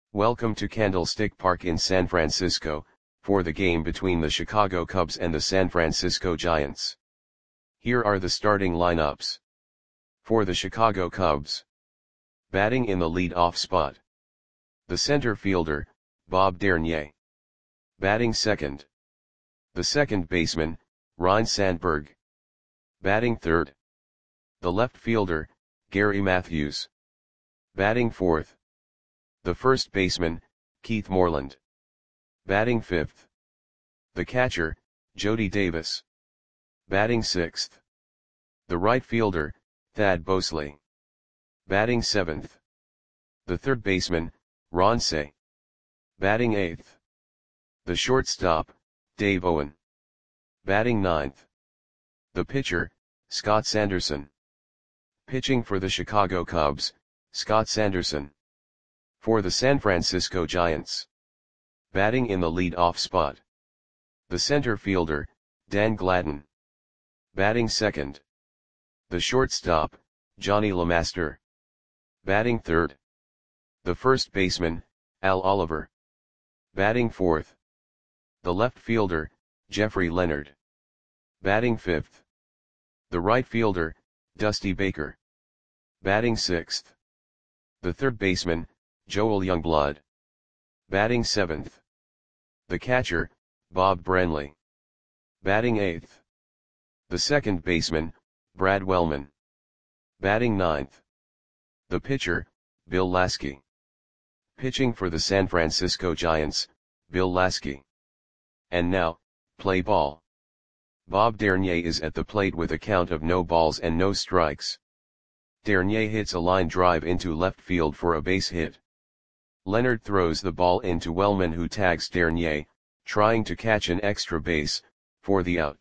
Welcome to Candlestick Park in San Francisco, for the game between the Chicago Cubs and the San Francisco Giants. Here are the starting lineups. For the Chicago Cubs. Batting in the lead-off spot. The center fielder, Bob Dernier. Batting second. The second baseman, Ryne Sandberg. Batting third. The left fielder, Gary Matthews. Batting fourth. The first baseman, Keith Moreland. Batting fifth. The catcher, Jody Davis. Batting sixth. The right fielder, Thad Bosley. Batting seventh. The third baseman, Ron Cey. Batting eighth. The shortstop, Dave Owen. Batting ninth. The pitcher, Scott Sanderson. Pitching for the Chicago Cubs, Scott Sanderson. For the San Francisco Giants. Batting in the lead-off spot. The center fielder, Dan Gladden. Batting second. The shortstop, Johnny LeMaster. Batting third. The first baseman, Al Oliver. Batting fourth. The left fielder, Jeffrey Leonard. Batting fifth. The right fielder, Dusty Baker. Batting sixth. The third baseman, Joel Youngblood. Batting seventh. The catcher, Bob Brenly. Batting eighth. The second baseman, Brad Wellman. Batting ninth. The pitcher, Bill Lasky. Pitching for the San Francisco Giants, Bill Lasky. And now, play ball. Bob Dernier is at the plate with a count of no balls and no strikes. Dernier hits a line drive into left field for a base hit. Leonard throws the ball into Wellman, who tags Dernier, trying to catch an extra base, for the out.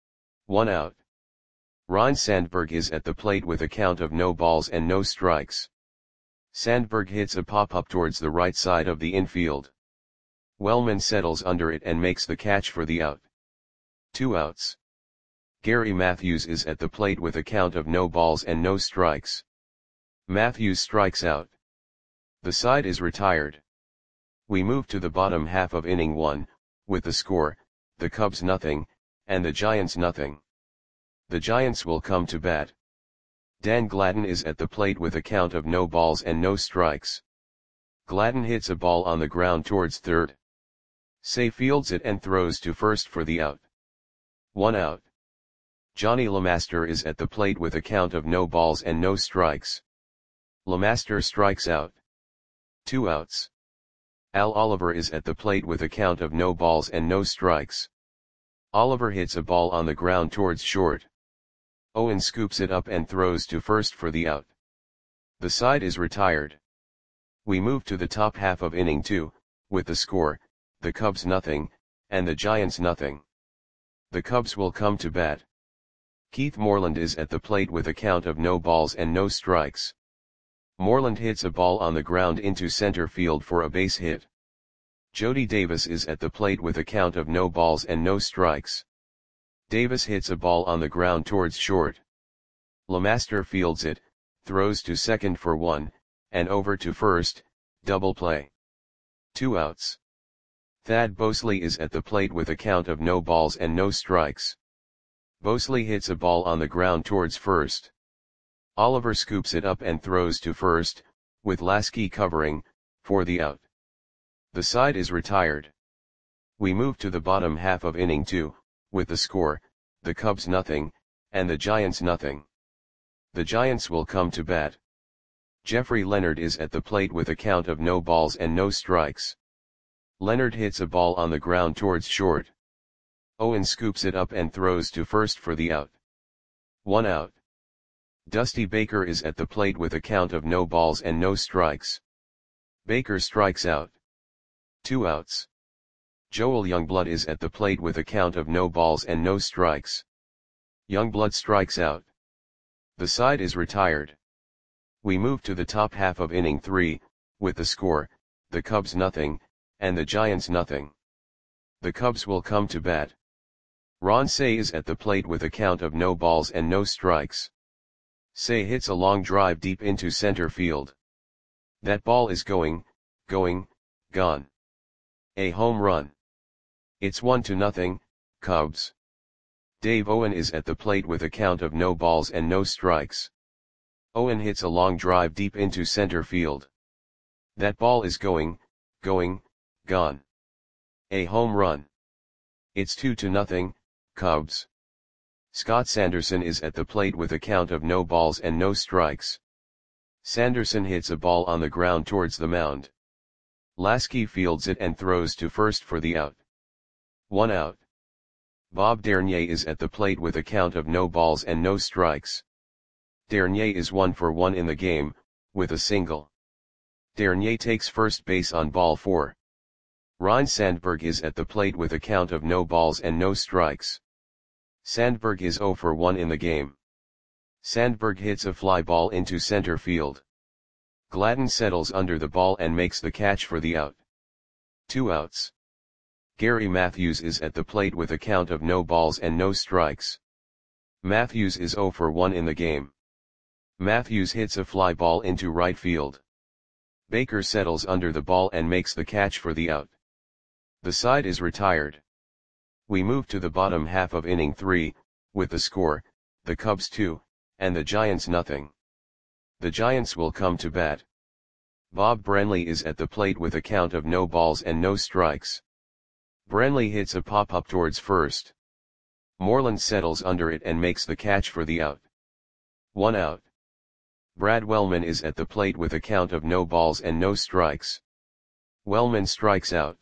1 out. Ryne Sandberg is at the plate with a count of no balls and no strikes. Sandberg hits a pop-up towards the right side of the infield. Wellman settles under it and makes the catch for the out. 2 outs. Gary Matthews is at the plate with a count of no balls and no strikes. Matthews strikes out. The side is retired. We move to the bottom half of inning 1, with the score, the Cubs nothing, and the Giants nothing. The Giants will come to bat. Dan Gladden is at the plate with a count of no balls and no strikes. Gladden hits a ball on the ground towards third. Cey fields it and throws to first for the out. 1 out. Johnny LeMaster is at the plate with a count of no balls and no strikes. LeMaster strikes out. 2 outs. Al Oliver is at the plate with a count of no balls and no strikes. Oliver hits a ball on the ground towards short. Owen scoops it up and throws to first for the out. The side is retired. We move to the top half of inning 2, with the score, the Cubs nothing, and the Giants nothing. The Cubs will come to bat. Keith Moreland is at the plate with a count of no balls and no strikes. Moreland hits a ball on the ground into center field for a base hit. Jody Davis is at the plate with a count of no balls and no strikes. Davis hits a ball on the ground towards short. LeMaster fields it, throws to second for 1, and over to first, double play. 2 outs. Thad Bosley is at the plate with a count of no balls and no strikes. Bosley hits a ball on the ground towards first. Oliver scoops it up and throws to first, with Lasky covering, for the out. The side is retired. We move to the bottom half of inning 2, with the score, the Cubs nothing, and the Giants nothing. The Giants will come to bat. Jeffrey Leonard is at the plate with a count of no balls and no strikes. Leonard hits a ball on the ground towards short. Owen scoops it up and throws to first for the out. 1 out. Dusty Baker is at the plate with a count of no balls and no strikes. Baker strikes out. 2 outs. Joel Youngblood is at the plate with a count of no balls and no strikes. Youngblood strikes out. The side is retired. We move to the top half of inning 3, with the score, the Cubs nothing, and the Giants nothing. The Cubs will come to bat. Ron Cey is at the plate with a count of no balls and no strikes. Cey hits a long drive deep into center field. That ball is going, gone. A home run. It's 1-0, Cubs. Dave Owen is at the plate with a count of no balls and no strikes. Owen hits a long drive deep into center field. That ball is going, gone. A home run. It's 2-0, Cubs. Scott Sanderson is at the plate with a count of no balls and no strikes. Sanderson hits a ball on the ground towards the mound. Lasky fields it and throws to first for the out. 1 out. Bob Dernier is at the plate with a count of no balls and no strikes. Dernier is 1 for 1 in the game, with a single. Dernier takes first base on ball 4. Ryne Sandberg is at the plate with a count of no balls and no strikes. Sandberg is 0 for 1 in the game. Sandberg hits a fly ball into center field. Gladden settles under the ball and makes the catch for the out. 2 outs. Gary Matthews is at the plate with a count of no balls and no strikes. Matthews is 0 for 1 in the game. Matthews hits a fly ball into right field. Baker settles under the ball and makes the catch for the out. The side is retired. We move to the bottom half of inning 3, with the score, the Cubs 2, and the Giants nothing. The Giants will come to bat. Bob Brenly is at the plate with a count of no balls and no strikes. Brenly hits a pop-up towards first. Moreland settles under it and makes the catch for the out. 1 out. Brad Wellman is at the plate with a count of no balls and no strikes. Wellman strikes out.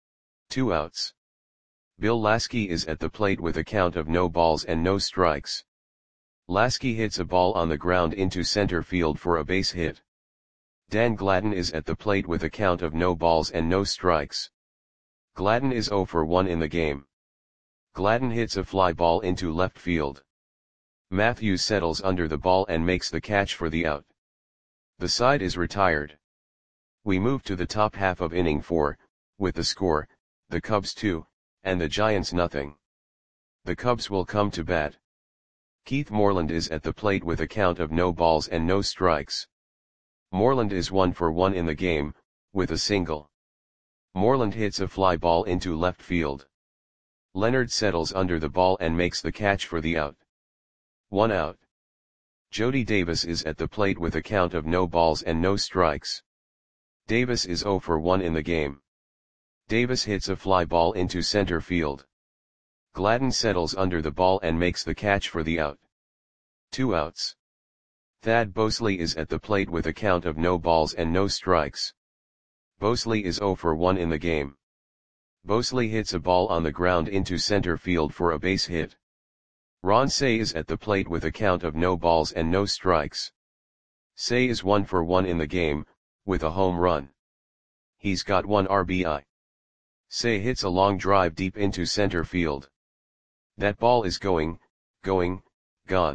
2 outs. Bill Lasky is at the plate with a count of no balls and no strikes. Lasky hits a ball on the ground into center field for a base hit. Dan Gladden is at the plate with a count of no balls and no strikes. Gladden is 0 for 1 in the game. Gladden hits a fly ball into left field. Matthews settles under the ball and makes the catch for the out. The side is retired. We move to the top half of inning 4, with the score, the Cubs 2, and the Giants nothing. The Cubs will come to bat. Keith Moreland is at the plate with a count of no balls and no strikes. Moreland is 1 for 1 in the game, with a single. Moreland hits a fly ball into left field. Leonard settles under the ball and makes the catch for the out. 1 out. Jody Davis is at the plate with a count of no balls and no strikes. Davis is 0 for 1 in the game. Davis hits a fly ball into center field. Gladden settles under the ball and makes the catch for the out. 2 outs. Thad Bosley is at the plate with a count of no balls and no strikes. Bosley is 0 for 1 in the game. Bosley hits a ball on the ground into center field for a base hit. Ron Cey is at the plate with a count of no balls and no strikes. Cey is 1 for 1 in the game, with a home run. He's got 1 RBI. Cey hits a long drive deep into center field. That ball is going, gone.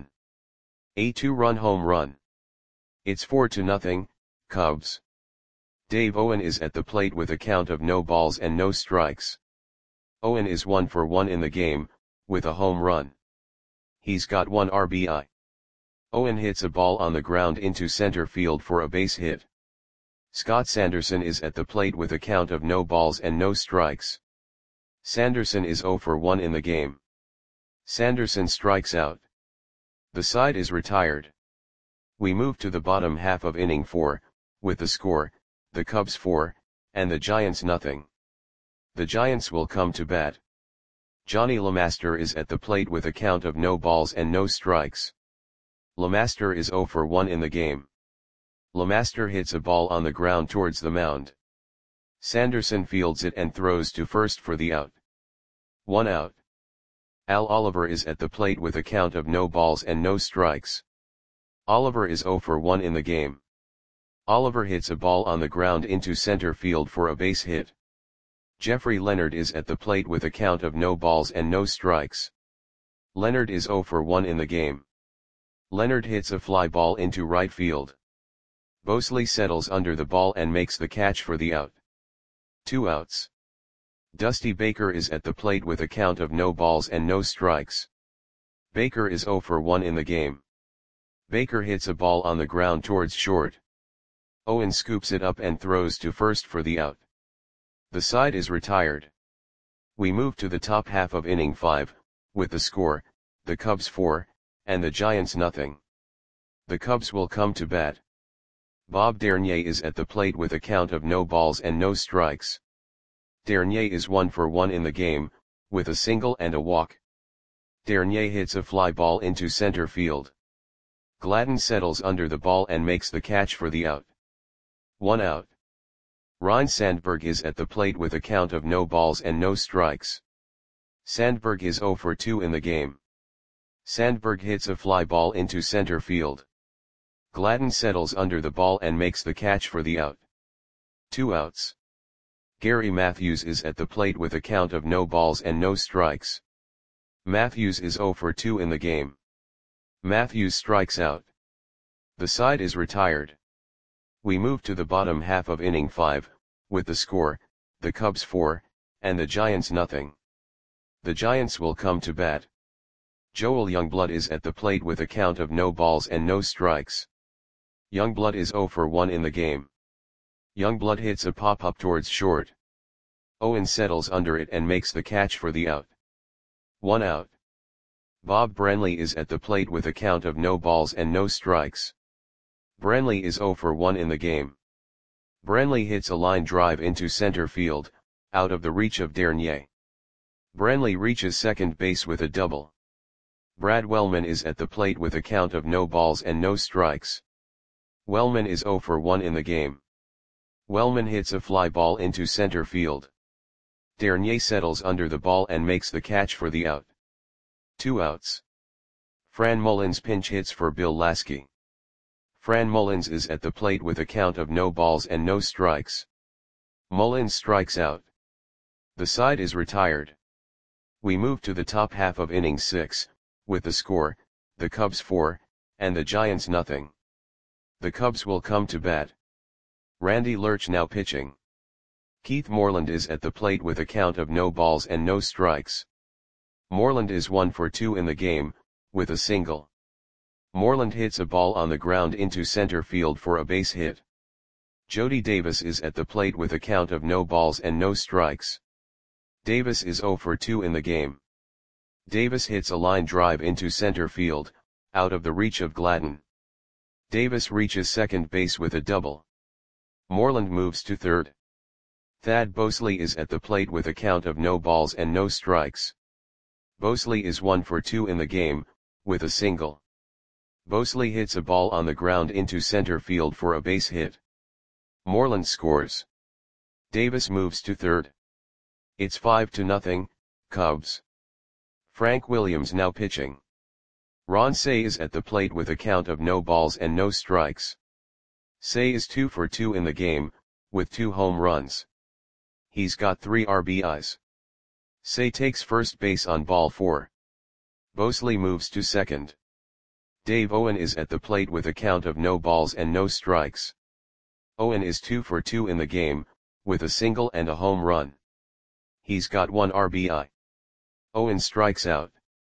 A 2-run home run. It's 4-0, Cubs. Dave Owen is at the plate with a count of no balls and no strikes. Owen is 1 for 1 in the game, with a home run. He's got 1 RBI. Owen hits a ball on the ground into center field for a base hit. Scott Sanderson is at the plate with a count of no balls and no strikes. Sanderson is 0 for 1 in the game. Sanderson strikes out. The side is retired. We move to the bottom half of inning 4, with the score, the Cubs 4, and the Giants nothing. The Giants will come to bat. Johnny LeMaster is at the plate with a count of no balls and no strikes. LeMaster is 0 for 1 in the game. LeMaster hits a ball on the ground towards the mound. Sanderson fields it and throws to first for the out. 1 out. Al Oliver is at the plate with a count of no balls and no strikes. Oliver is 0 for 1 in the game. Oliver hits a ball on the ground into center field for a base hit. Jeffrey Leonard is at the plate with a count of no balls and no strikes. Leonard is 0 for 1 in the game. Leonard hits a fly ball into right field. Bosley settles under the ball and makes the catch for the out. 2 outs. Dusty Baker is at the plate with a count of no balls and no strikes. Baker is 0 for 1 in the game. Baker hits a ball on the ground towards short. Owen scoops it up and throws to first for the out. The side is retired. We move to the top half of inning 5, with the score, the Cubs 4, and the Giants nothing. The Cubs will come to bat. Bob Dernier is at the plate with a count of no balls and no strikes. Dernier is 1 for 1 in the game, with a single and a walk. Dernier hits a fly ball into center field. Gladden settles under the ball and makes the catch for the out. 1 out. Ryne Sandberg is at the plate with a count of no balls and no strikes. Sandberg is 0 for 2 in the game. Sandberg hits a fly ball into center field. Gladden settles under the ball and makes the catch for the out. 2 outs. Gary Matthews is at the plate with a count of no balls and no strikes. Matthews is 0 for 2 in the game. Matthews strikes out. The side is retired. We move to the bottom half of inning 5, with the score, the Cubs 4, and the Giants nothing. The Giants will come to bat. Joel Youngblood is at the plate with a count of no balls and no strikes. Youngblood is 0 for 1 in the game. Youngblood hits a pop-up towards short. Owen settles under it and makes the catch for the out. 1 out. Bob Branley is at the plate with a count of no balls and no strikes. Branley is 0 for 1 in the game. Branley hits a line drive into center field, out of the reach of Dernier. Branley reaches second base with a double. Brad Wellman is at the plate with a count of no balls and no strikes. Wellman is 0 for 1 in the game. Wellman hits a fly ball into center field. Dernier settles under the ball and makes the catch for the out. 2 outs. Fran Mullins pinch hits for Bill Lasky. Fran Mullins is at the plate with a count of no balls and no strikes. Mullins strikes out. The side is retired. We move to the top half of inning 6, with the score, the Cubs 4, and the Giants nothing. The Cubs will come to bat. Randy Lurch now pitching. Keith Moreland is at the plate with a count of no balls and no strikes. Moreland is 1 for 2 in the game, with a single. Moreland hits a ball on the ground into center field for a base hit. Jody Davis is at the plate with a count of no balls and no strikes. Davis is 0 for 2 in the game. Davis hits a line drive into center field, out of the reach of Gladden. Davis reaches second base with a double. Moreland moves to third. Thad Bosley is at the plate with a count of no balls and no strikes. Bosley is 1 for 2 in the game, with a single. Bosley hits a ball on the ground into center field for a base hit. Moreland scores. Davis moves to third. It's 5-0, Cubs. Frank Williams now pitching. Ron Cey is at the plate with a count of no balls and no strikes. Cey is 2 for 2 in the game, with 2 home runs. He's got 3 RBIs. Cey takes first base on ball 4. Bosley moves to second. Dave Owen is at the plate with a count of no balls and no strikes. Owen is 2 for 2 in the game, with a single and a home run. He's got 1 RBI. Owen strikes out.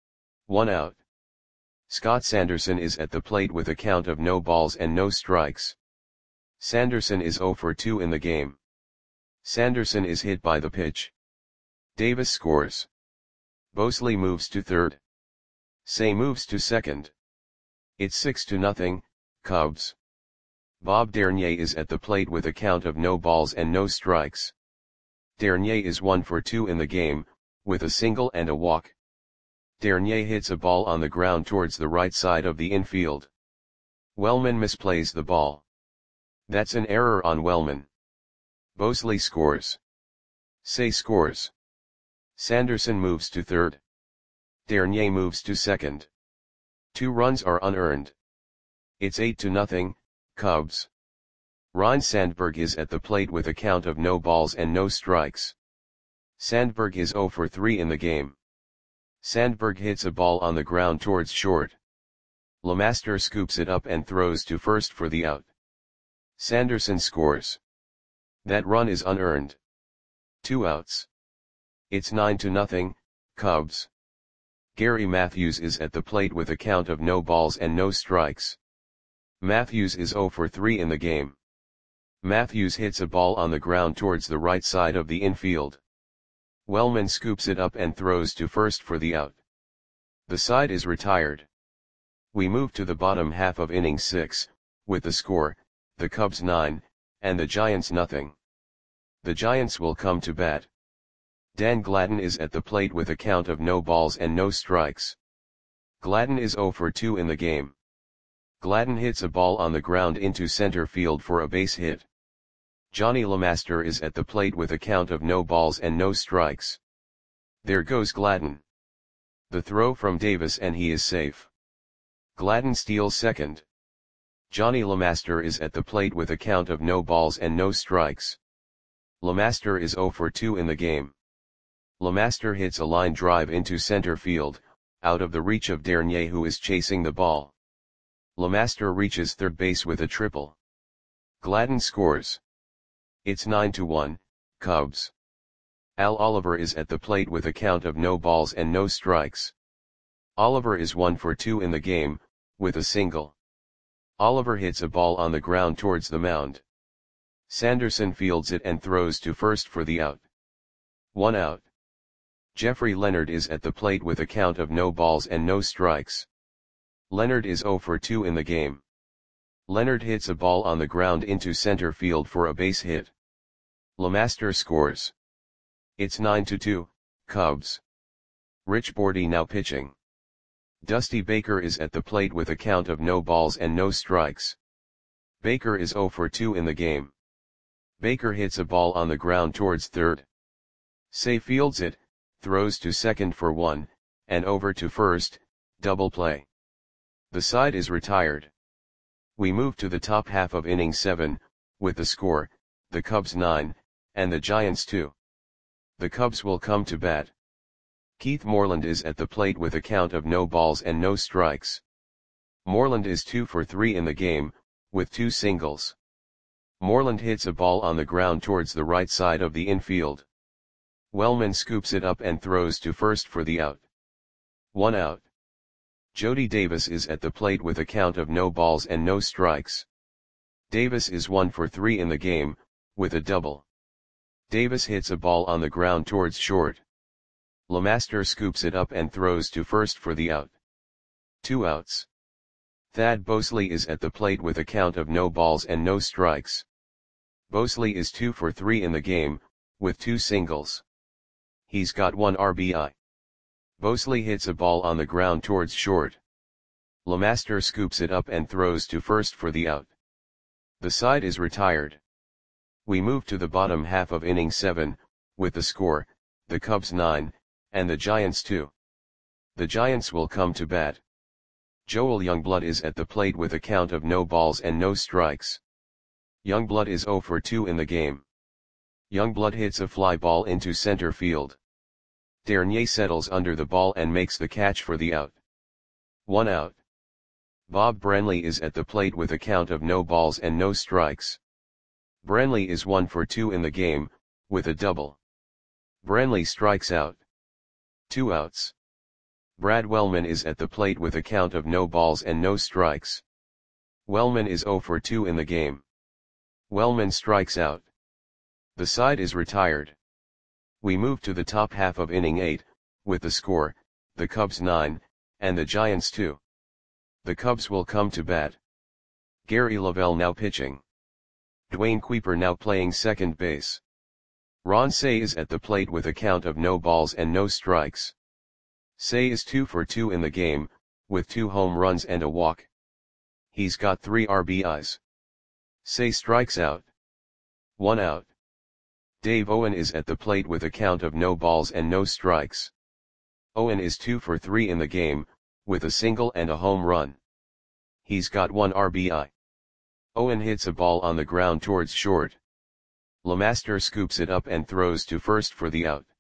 1 out. Scott Sanderson is at the plate with a count of no balls and no strikes. Sanderson is 0 for 2 in the game. Sanderson is hit by the pitch. Davis scores. Bosley moves to third. Cey moves to second. It's 6-0, Cubs. Bob Dernier is at the plate with a count of no balls and no strikes. Dernier is 1 for 2 in the game, with a single and a walk. Dernier hits a ball on the ground towards the right side of the infield. Wellman misplays the ball. That's an error on Wellman. Bosley scores. Cey scores. Sanderson moves to third. Dernier moves to second. 2 runs are unearned. It's 8-0, Cubs. Ryne Sandberg is at the plate with a count of no balls and no strikes. Sandberg is 0 for 3 in the game. Sandberg hits a ball on the ground towards short. LeMaster scoops it up and throws to first for the out. Sanderson scores. That run is unearned. 2 outs. It's 9-0, Cubs. Gary Matthews is at the plate with a count of no balls and no strikes. Matthews is 0 for 3 in the game. Matthews hits a ball on the ground towards the right side of the infield. Wellman scoops it up and throws to first for the out. The side is retired. We move to the bottom half of inning 6, with the score, the Cubs 9, and the Giants nothing. The Giants will come to bat. Dan Gladden is at the plate with a count of no balls and no strikes. Gladden is 0 for 2 in the game. Gladden hits a ball on the ground into center field for a base hit. Johnny LeMaster is at the plate with a count of no balls and no strikes. There goes Gladden. The throw from Davis and he is safe. Gladden steals second. Johnny LeMaster is at the plate with a count of no balls and no strikes. LeMaster is 0 for 2 in the game. LeMaster hits a line drive into center field, out of the reach of Dernier who is chasing the ball. LeMaster reaches third base with a triple. Gladden scores. It's 9-1, Cubs. Al Oliver is at the plate with a count of no balls and no strikes. Oliver is 1 for 2 in the game, with a single. Oliver hits a ball on the ground towards the mound. Sanderson fields it and throws to first for the out. 1 out. Jeffrey Leonard is at the plate with a count of no balls and no strikes. Leonard is 0 for 2 in the game. Leonard hits a ball on the ground into center field for a base hit. LeMaster scores. It's 9-2, Cubs. Rich Bordy now pitching. Dusty Baker is at the plate with a count of no balls and no strikes. Baker is 0 for 2 in the game. Baker hits a ball on the ground towards third. Say fields it, throws to second for 1, and over to first, double play. The side is retired. We move to the top half of inning 7, with the score, the Cubs 9, and the Giants 2. The Cubs will come to bat. Keith Moreland is at the plate with a count of no balls and no strikes. Moreland is 2 for 3 in the game, with 2 singles. Moreland hits a ball on the ground towards the right side of the infield. Wellman scoops it up and throws to first for the out. 1 out. Jody Davis is at the plate with a count of no balls and no strikes. Davis is 1 for 3 in the game, with a double. Davis hits a ball on the ground towards short. LeMaster scoops it up and throws to first for the out. 2 outs. Thad Bosley is at the plate with a count of no balls and no strikes. Bosley is 2 for 3 in the game, with 2 singles. He's got 1 RBI. Bosley hits a ball on the ground towards short. LeMaster scoops it up and throws to first for the out. The side is retired. We move to the bottom half of inning 7, with the score, the Cubs 9, and the Giants 2. The Giants will come to bat. Joel Youngblood is at the plate with a count of no balls and no strikes. Youngblood is 0 for 2 in the game. Youngblood hits a fly ball into center field. Dernier settles under the ball and makes the catch for the out. 1 out. Bob Branley is at the plate with a count of no balls and no strikes. Branley is 1 for 2 in the game, with a double. Branley strikes out. 2 outs. Brad Wellman is at the plate with a count of no balls and no strikes. Wellman is 0 for 2 in the game. Wellman strikes out. The side is retired. We move to the top half of inning 8, with the score, the Cubs 9, and the Giants 2. The Cubs will come to bat. Gary Lavelle now pitching. Dwayne Kuiper now playing second base. Ron Cey is at the plate with a count of no balls and no strikes. Cey is 2 for 2 in the game, with 2 home runs and a walk. He's got 3 RBIs. Cey strikes out. 1 out. Dave Owen is at the plate with a count of no balls and no strikes. Owen is 2 for 3 in the game, with a single and a home run. He's got 1 RBI. Owen hits a ball on the ground towards short. LeMaster scoops it up and throws to first for the out.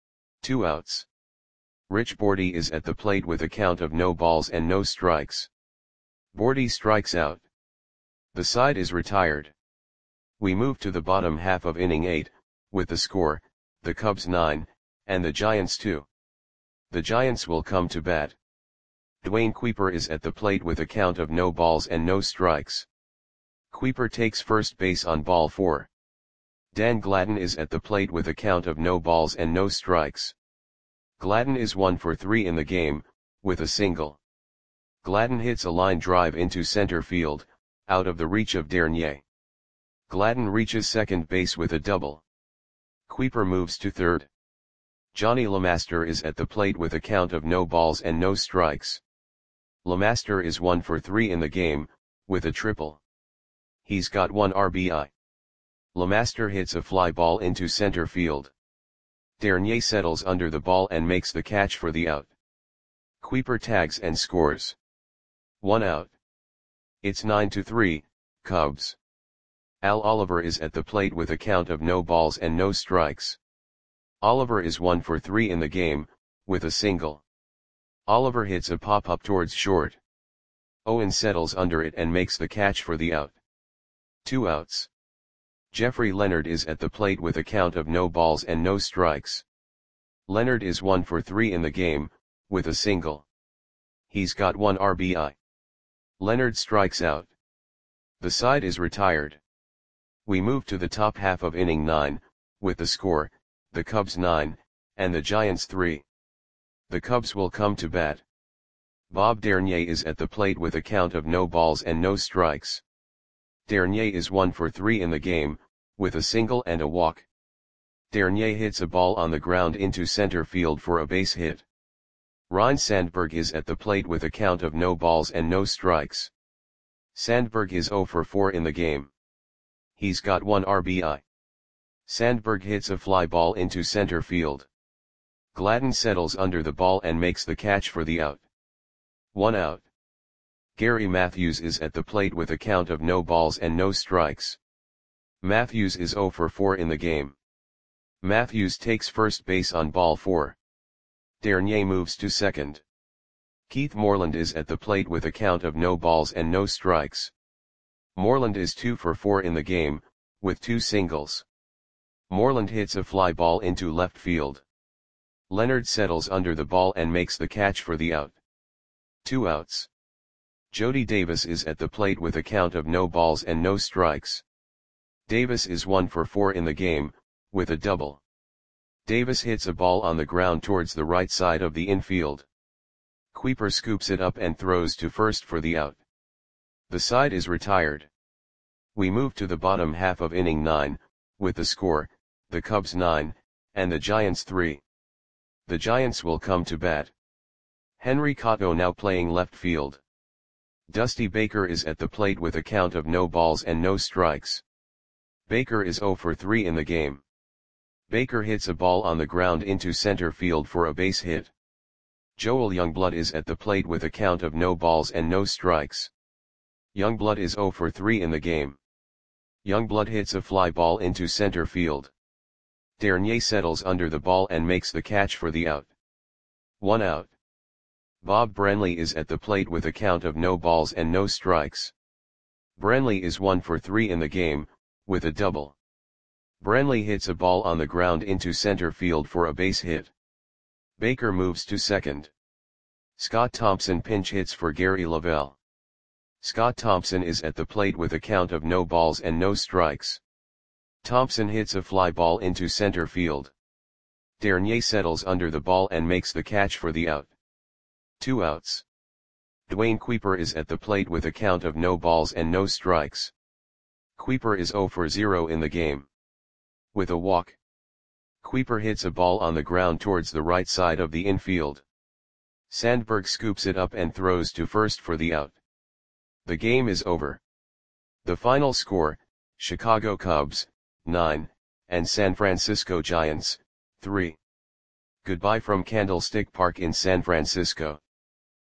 2 outs. Rich Bordy is at the plate with a count of no balls and no strikes. Bordy strikes out. The side is retired. We move to the bottom half of inning 8, with the score, the Cubs 9, and the Giants 2. The Giants will come to bat. Dwayne Kuiper is at the plate with a count of no balls and no strikes. Kuiper takes first base on ball 4. Dan Gladden is at the plate with a count of no balls and no strikes. Gladden is 1 for 3 in the game, with a single. Gladden hits a line drive into center field, out of the reach of Dernier. Gladden reaches second base with a double. Kuiper moves to third. Johnny LeMaster is at the plate with a count of no balls and no strikes. LeMaster is 1 for 3 in the game, with a triple. He's got 1 RBI. LeMaster hits a fly ball into center field. Dernier settles under the ball and makes the catch for the out. Kuiper tags and scores. 1 out. It's 9-3, Cubs. Al Oliver is at the plate with a count of no balls and no strikes. Oliver is 1 for 3 in the game, with a single. Oliver hits a pop-up towards short. Owen settles under it and makes the catch for the out. 2 outs. Jeffrey Leonard is at the plate with a count of no balls and no strikes. Leonard is 1 for 3 in the game, with a single. He's got 1 RBI. Leonard strikes out. The side is retired. We move to the top half of inning 9, with the score, the Cubs 9, and the Giants 3. The Cubs will come to bat. Bob Dernier is at the plate with a count of no balls and no strikes. Dernier is 1 for 3 in the game, with a single and a walk. Dernier hits a ball on the ground into center field for a base hit. Ryne Sandberg is at the plate with a count of no balls and no strikes. Sandberg is 0 for 4 in the game. He's got 1 RBI. Sandberg hits a fly ball into center field. Gladden settles under the ball and makes the catch for the out. 1 out. Gary Matthews is at the plate with a count of no balls and no strikes. Matthews is 0 for 4 in the game. Matthews takes first base on ball 4. Dernier moves to second. Keith Moreland is at the plate with a count of no balls and no strikes. Moreland is 2 for 4 in the game, with 2 singles. Moreland hits a fly ball into left field. Leonard settles under the ball and makes the catch for the out. 2 outs. Jody Davis is at the plate with a count of no balls and no strikes. Davis is 1 for 4 in the game, with a double. Davis hits a ball on the ground towards the right side of the infield. Kuiper scoops it up and throws to first for the out. The side is retired. We move to the bottom half of inning 9, with the score, the Cubs 9, and the Giants 3. The Giants will come to bat. Henry Cotto now playing left field. Dusty Baker is at the plate with a count of no balls and no strikes. Baker is 0 for 3 in the game. Baker hits a ball on the ground into center field for a base hit. Joel Youngblood is at the plate with a count of no balls and no strikes. Youngblood is 0 for 3 in the game. Youngblood hits a fly ball into center field. Dernier settles under the ball and makes the catch for the out. 1 out. Bob Branley is at the plate with a count of no balls and no strikes. Branley is 1 for 3 in the game, with a double. Branley hits a ball on the ground into center field for a base hit. Baker moves to second. Scott Thompson pinch hits for Gary Lavelle. Scott Thompson is at the plate with a count of no balls and no strikes. Thompson hits a fly ball into center field. Dernier settles under the ball and makes the catch for the out. 2 outs. Dwayne Kuiper is at the plate with a count of no balls and no strikes. Kuiper is 0 for 0 in the game. With a walk. Kuiper hits a ball on the ground towards the right side of the infield. Sandberg scoops it up and throws to first for the out. The game is over. The final score, Chicago Cubs, 9, and San Francisco Giants, 3. Goodbye from Candlestick Park in San Francisco.